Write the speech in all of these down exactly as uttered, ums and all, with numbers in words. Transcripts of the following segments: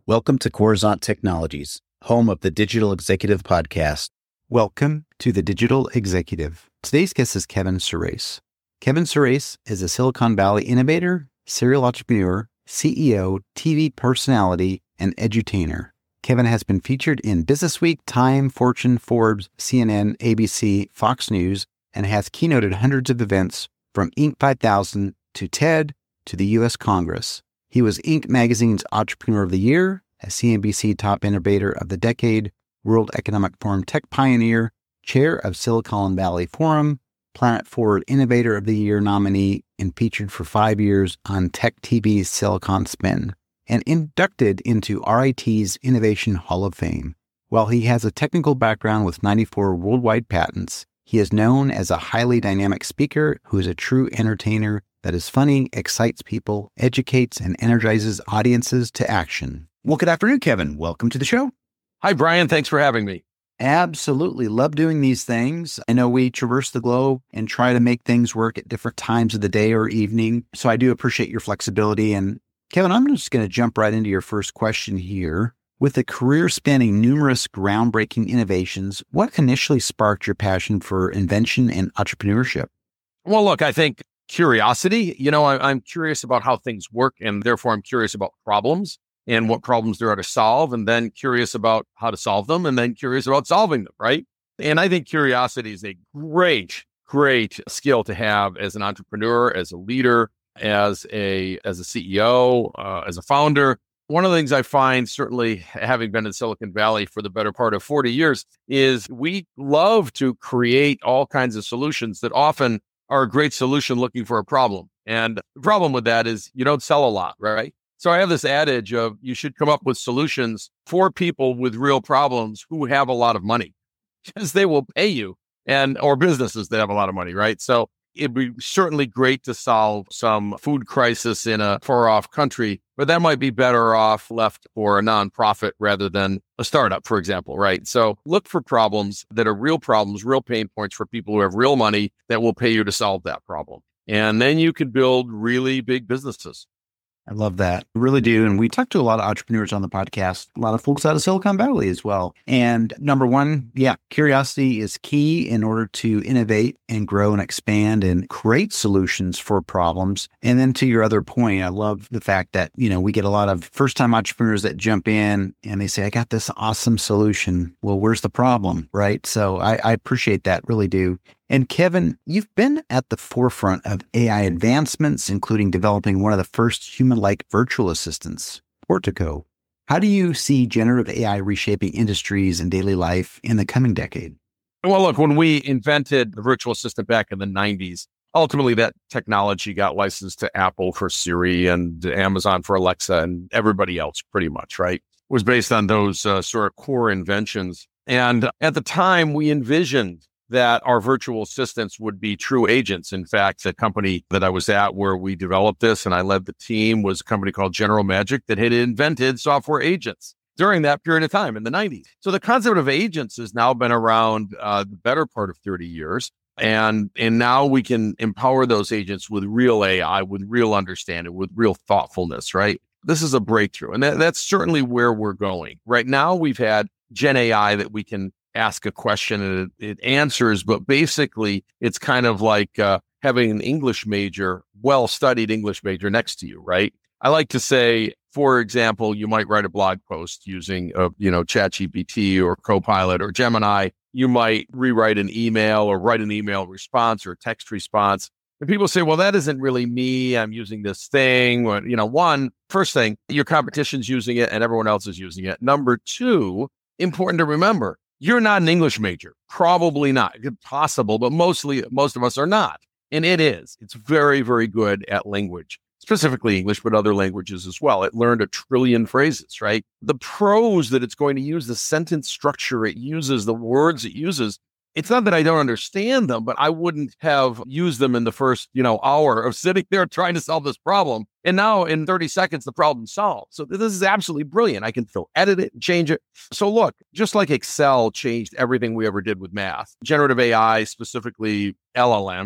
Welcome to Coruzant Technologies, home of the Digital Executive Podcast. Welcome to the Digital Executive. Today's guest is Kevin Surace. Kevin Surace is a Silicon Valley innovator, serial entrepreneur, C E O, T V personality, and edutainer. Kevin has been featured in Businessweek, Time, Fortune, Forbes, C N N, A B C, Fox News, and has keynoted hundreds of events from Inc five thousand to TED to the U S Congress. He was Inc Magazine's Entrepreneur of the Year, a C N B C Top Innovator of the Decade, World Economic Forum Tech Pioneer, Chair of Silicon Valley Forum, Planet Forward Innovator of the Year nominee, and featured for five years on Tech T V's Silicon Spin, and inducted into R I T's Innovation Hall of Fame. While he has a technical background with ninety-four worldwide patents, he is known as a highly dynamic speaker who is a true entertainer that is funny, excites people, educates, and energizes audiences to action. Well, good afternoon, Kevin. Welcome to the show. Hi, Brian. Thanks for having me. Absolutely. Love doing these things. I know we traverse the globe and try to make things work at different times of the day or evening. So I do appreciate your flexibility. And Kevin, I'm just going to jump right into your first question here. With a career spanning numerous groundbreaking innovations, what initially sparked your passion for invention and entrepreneurship? Well, look, I think curiosity. You know, I, I'm curious about how things work, and therefore I'm curious about problems and what problems there are to solve, and then curious about how to solve them, and then curious about solving them, right? And I think curiosity is a great, great skill to have as an entrepreneur, as a leader, as a as a C E O, uh, as a founder. One of the things I find, certainly having been in Silicon Valley for the better part of forty years, is we love to create all kinds of solutions that often are a great solution looking for a problem. And the problem with that is you don't sell a lot, right? So I have this adage of you should come up with solutions for people with real problems who have a lot of money, because they will pay you, and or businesses that have a lot of money, right? So it'd be certainly great to solve some food crisis in a far-off country, but that might be better off left for a nonprofit rather than a startup, for example, right? So look for problems that are real problems, real pain points for people who have real money that will pay you to solve that problem. And then you can build really big businesses. I love that. I really do. And we talk to a lot of entrepreneurs on the podcast, a lot of folks out of Silicon Valley as well. And number one, yeah, curiosity is key in order to innovate and grow and expand and create solutions for problems. And then to your other point, I love the fact that, you know, we get a lot of first-time entrepreneurs that jump in and they say, I got this awesome solution. Well, where's the problem, right? So I, I appreciate that, really do. And Kevin, you've been at the forefront of A I advancements, including developing one of the first human-like virtual assistants, Portico. How do you see generative A I reshaping industries and daily life in the coming decade? Well, look, when we invented the virtual assistant back in the nineties, ultimately that technology got licensed to Apple for Siri and Amazon for Alexa and everybody else pretty much, right? It was based on those uh, sort of core inventions. And at the time, we envisioned that our virtual assistants would be true agents. In fact, the company that I was at where we developed this and I led the team was a company called General Magic that had invented software agents during that period of time in the nineties. So the concept of agents has now been around uh, the better part of thirty years. And, and now we can empower those agents with real A I, with real understanding, with real thoughtfulness, right? This is a breakthrough. And that, that's certainly where we're going. Right now, we've had Gen A I that we can ask a question and it, it answers, but basically it's kind of like uh, having an English major, well-studied English major next to you, right? I like to say, for example, you might write a blog post using, uh, you know, ChatGPT or Copilot or Gemini. You might rewrite an email or write an email response or a text response. And people say, well, that isn't really me. I'm using this thing. Well, you know, one, first thing, your competition's using it and everyone else is using it. Number two, important to remember, you're not an English major. Probably not. It's possible, but mostly, most of us are not. And it is. It's very, very good at language, specifically English, but other languages as well. It learned a trillion phrases, right? The prose that it's going to use, the sentence structure it uses, the words it uses, it's not that I don't understand them, but I wouldn't have used them in the first, you know, hour of sitting there trying to solve this problem. And now in thirty seconds, the problem's solved. So this is absolutely brilliant. I can still edit it and change it. So look, just like Excel changed everything we ever did with math, generative A I, specifically L L Ms,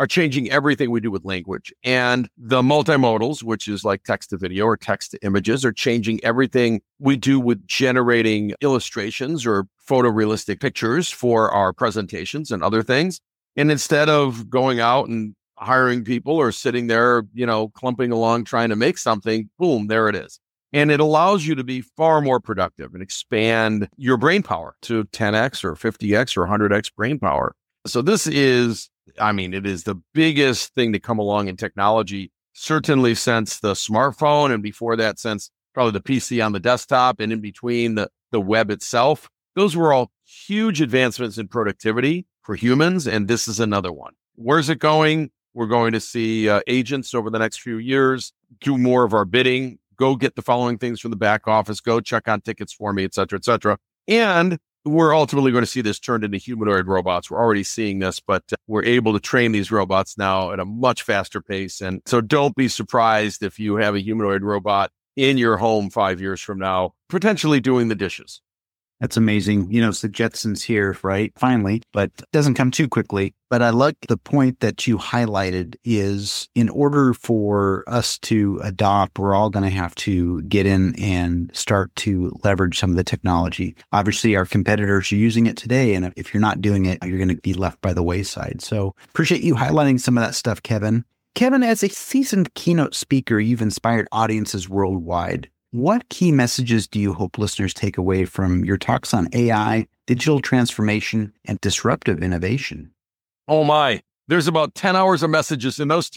are changing everything we do with language. And the multimodals, which is like text to video or text to images, are changing everything we do with generating illustrations or photorealistic pictures for our presentations and other things. And instead of going out and hiring people or sitting there, you know, clumping along trying to make something, boom, there it is. And it allows you to be far more productive and expand your brain power to ten x or fifty x or one hundred x brain power. So this is, I mean, it is the biggest thing to come along in technology, certainly since the smartphone, and before that, since probably the P C on the desktop, and in between the, the web itself. Those were all huge advancements in productivity for humans, and this is another one. Where's it going? We're going to see uh, agents over the next few years do more of our bidding. Go get the following things from the back office. Go check on tickets for me, et cetera, et cetera. And we're ultimately going to see this turned into humanoid robots. We're already seeing this, but we're able to train these robots now at a much faster pace. And so don't be surprised if you have a humanoid robot in your home five years from now, potentially doing the dishes. That's amazing. You know, it's the Jetsons here, right? Finally, but it doesn't come too quickly. But I like the point that you highlighted is in order for us to adopt, we're all going to have to get in and start to leverage some of the technology. Obviously, our competitors are using it today. And if you're not doing it, you're going to be left by the wayside. So appreciate you highlighting some of that stuff, Kevin. Kevin, as a seasoned keynote speaker, you've inspired audiences worldwide. What key messages do you hope listeners take away from your talks on A I, digital transformation, and disruptive innovation? Oh my, there's about ten hours of messages in those.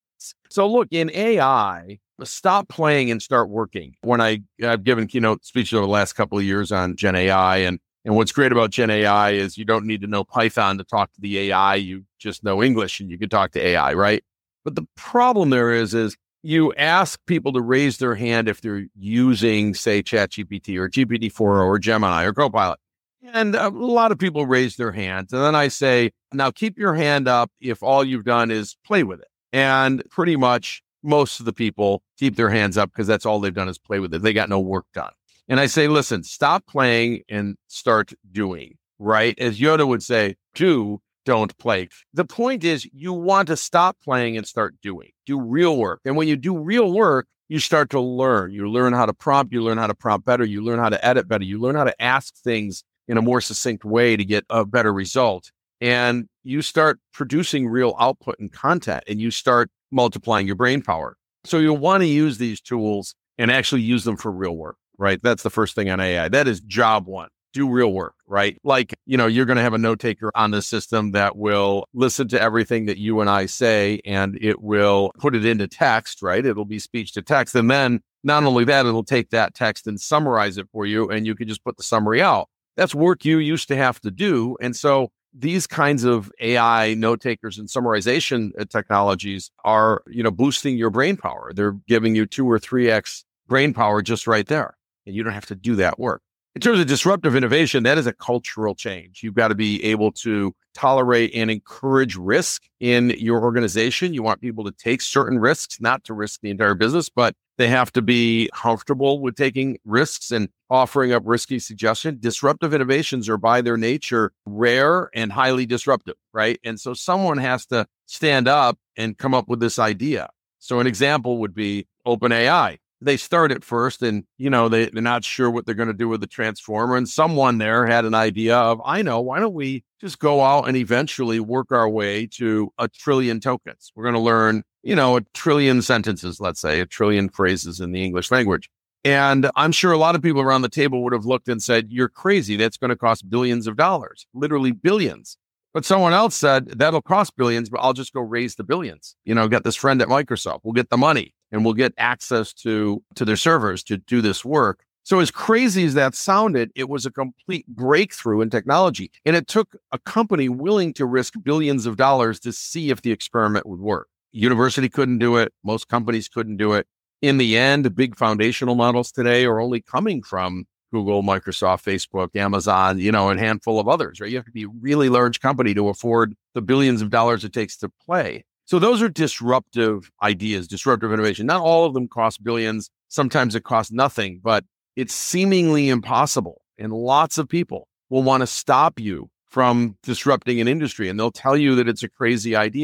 So look, in A I, stop playing and start working. When I, I've given keynote speeches over the last couple of years on Gen A I, and, and what's great about Gen A I is you don't need to know Python to talk to the A I. You just know English and you can talk to A I, right? But the problem there is, is you ask people to raise their hand if they're using, say, ChatGPT or G P T four or Gemini or Copilot. And a lot of people raise their hands. And then I say, now keep your hand up if all you've done is play with it. And pretty much most of the people keep their hands up because that's all they've done is play with it. They got no work done. And I say, listen, stop playing and start doing, right? As Yoda would say, do, don't play. The point is you want to stop playing and start doing. Do real work. And when you do real work, you start to learn. You learn how to prompt. You learn how to prompt better. You learn how to edit better. You learn how to ask things in a more succinct way to get a better result. And you start producing real output and content, and you start multiplying your brain power. So you'll want to use these tools and actually use them for real work, right? That's the first thing on A I. That is job one. Do real work, right? Like, you know, you're going to have a note taker on the system that will listen to everything that you and I say, and it will put it into text, right? It'll be speech to text. And then not only that, it'll take that text and summarize it for you, and you can just put the summary out. That's work you used to have to do. And so these kinds of A I note takers and summarization technologies are, you know, boosting your brain power. They're giving you two or three X brain power just right there. And you don't have to do that work. In terms of disruptive innovation, that is a cultural change. You've got to be able to tolerate and encourage risk in your organization. You want people to take certain risks, not to risk the entire business, but they have to be comfortable with taking risks and offering up risky suggestions. Disruptive innovations are by their nature rare and highly disruptive, right? And so someone has to stand up and come up with this idea. So an example would be OpenAI. They start at first and, you know, they, they're not sure what they're going to do with the transformer. And someone there had an idea of, I know, why don't we just go out and eventually work our way to a trillion tokens? We're going to learn, you know, a trillion sentences, let's say, a trillion phrases in the English language. And I'm sure a lot of people around the table would have looked and said, you're crazy. That's going to cost billions of dollars, literally billions. But someone else said, that'll cost billions, but I'll just go raise the billions. You know, got this friend at Microsoft. We'll get the money and we'll get access to, to their servers to do this work. So as crazy as that sounded, it was a complete breakthrough in technology. And it took a company willing to risk billions of dollars to see if the experiment would work. University couldn't do it. Most companies couldn't do it. In the end, big foundational models today are only coming from Google, Microsoft, Facebook, Amazon, you know, and a handful of others, right? You have to be a really large company to afford the billions of dollars it takes to play. So those are disruptive ideas, disruptive innovation. Not all of them cost billions. Sometimes it costs nothing, but it's seemingly impossible. And lots of people will want to stop you from disrupting an industry, and they'll tell you that it's a crazy idea.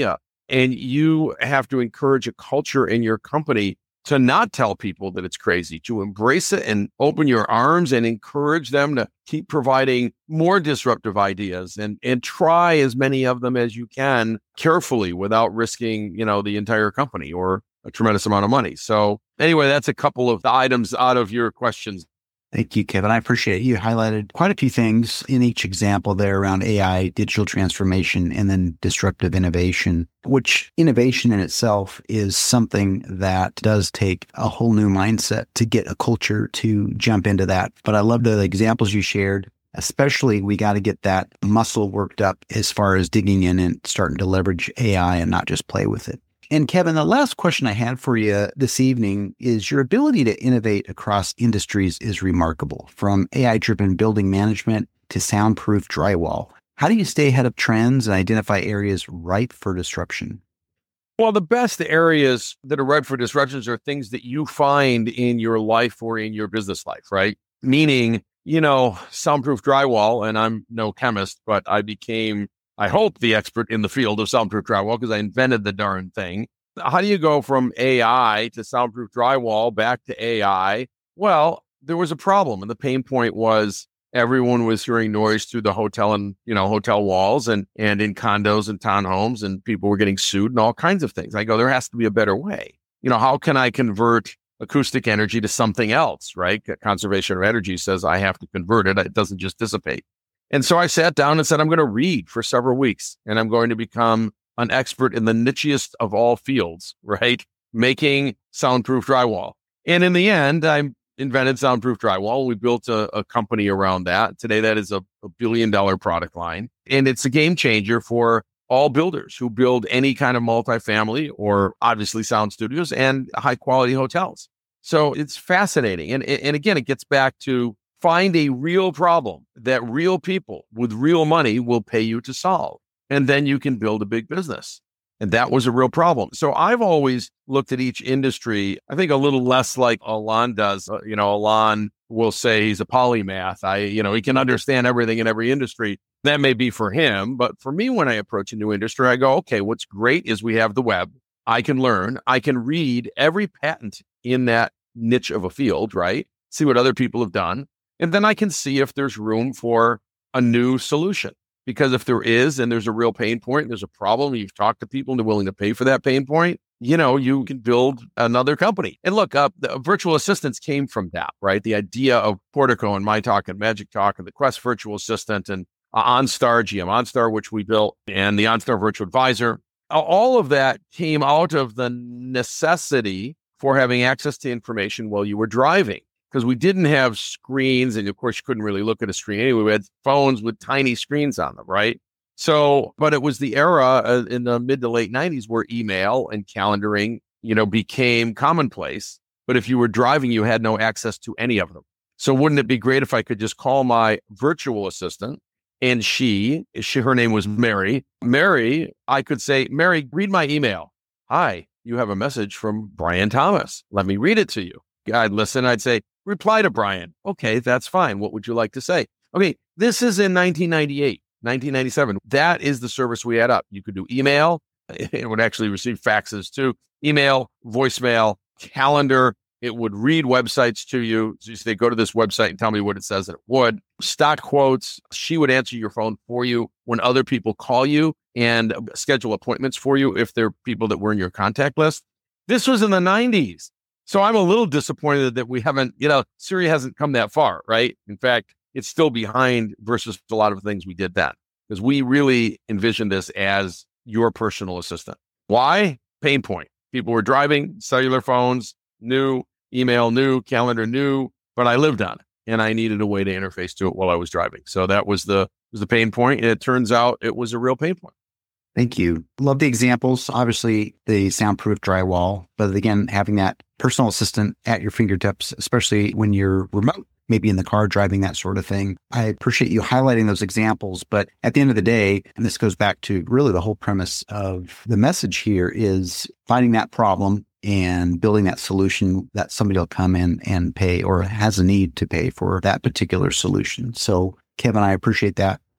And you have to encourage a culture in your company to not tell people that it's crazy, to embrace it and open your arms and encourage them to keep providing more disruptive ideas and, and try as many of them as you can carefully without risking, you know, the entire company or a tremendous amount of money. So anyway, that's a couple of the items out of your questions. Thank you, Kevin. I appreciate it. You highlighted quite a few things in each example there around A I, digital transformation, and then disruptive innovation, which innovation in itself is something that does take a whole new mindset to get a culture to jump into that. But I love the examples you shared. Especially, we got to get that muscle worked up as far as digging in and starting to leverage A I and not just play with it. And Kevin, the last question I had for you this evening is your ability to innovate across industries is remarkable, from A I-driven building management to soundproof drywall. How do you stay ahead of trends and identify areas ripe for disruption? Well, the best areas that are ripe for disruptions are things that you find in your life or in your business life, right? Meaning, you know, soundproof drywall, and I'm no chemist, but I became I hope the expert in the field of soundproof drywall because I invented the darn thing. How do you go from A I to soundproof drywall back to A I? Well, there was a problem, and the pain point was everyone was hearing noise through the hotel and, you know, hotel walls and, and in condos and townhomes, and people were getting sued and all kinds of things. I go, there has to be a better way. You know, how can I convert acoustic energy to something else, right? Conservation of energy says I have to convert it. It doesn't just dissipate. And so I sat down and said, I'm going to read for several weeks, and I'm going to become an expert in the nichiest of all fields, right? Making soundproof drywall. And in the end, I invented soundproof drywall. We built a, a company around that. Today, that is a, a billion dollar product line. And it's a game changer for all builders who build any kind of multifamily or obviously sound studios and high quality hotels. So it's fascinating. And, and again, it gets back to find a real problem that real people with real money will pay you to solve. And then you can build a big business. And that was a real problem. So I've always looked at each industry, I think a little less like Alon does. Uh, you know, Alon will say he's a polymath. I, you know, he can understand everything in every industry. That may be for him. But for me, when I approach a new industry, I go, okay, what's great is we have the web. I can learn. I can read every patent in that niche of a field, right? See what other people have done. And then I can see if there's room for a new solution. Because if there is, and there's a real pain point, and there's a problem, you've talked to people and they're willing to pay for that pain point, you know, you can build another company. And look, uh, the virtual assistants came from that, right? The idea of Portico and MyTalk and Magic Talk and the Quest virtual assistant and uh, OnStar, G M OnStar, which we built, and the OnStar virtual advisor. All of that came out of the necessity for having access to information while you were driving. Because we didn't have screens, and of course, you couldn't really look at a screen anyway. We had phones with tiny screens on them, right? So, but it was the era uh, in the mid to late nineties where email and calendaring, you know, became commonplace. But if you were driving, you had no access to any of them. So wouldn't it be great if I could just call my virtual assistant and she, she her name was Mary. Mary, I could say, Mary, read my email. Hi, you have a message from Brian Thomas. Let me read it to you. I'd listen. I'd say, reply to Brian. Okay, that's fine. What would you like to say? Okay, this is in nineteen ninety-eight, nineteen ninety-seven. That is the service we had up. You could do email. It would actually receive faxes too. Email, voicemail, calendar. It would read websites to you. So you say, go to this website and tell me what it says that it would. Stock quotes. She would answer your phone for you when other people call you and schedule appointments for you if they're people that were in your contact list. This was in the nineties. So I'm a little disappointed that we haven't, you know, Siri hasn't come that far, right? In fact, it's still behind versus a lot of things we did then, because we really envisioned this as your personal assistant. Why? Pain point. People were driving, cellular phones, new, email, new, calendar, new, but I lived on it and I needed a way to interface to it while I was driving. So that was the was the pain point. And it turns out it was a real pain point. Thank you. Love the examples. Obviously, the soundproof drywall, but again, having that personal assistant at your fingertips, especially when you're remote, maybe in the car driving, that sort of thing. I appreciate you highlighting those examples. But at the end of the day, and this goes back to really the whole premise of the message here, is finding that problem and building that solution that somebody will come in and pay or has a need to pay for that particular solution. So, Kevin, I appreciate that.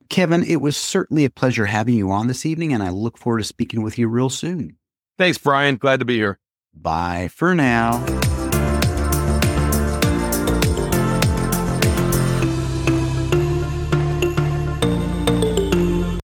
Kevin, it was certainly a pleasure having you on this evening, and I look forward to speaking with you real soon. Thanks, Brian. Glad to be here. Bye for now.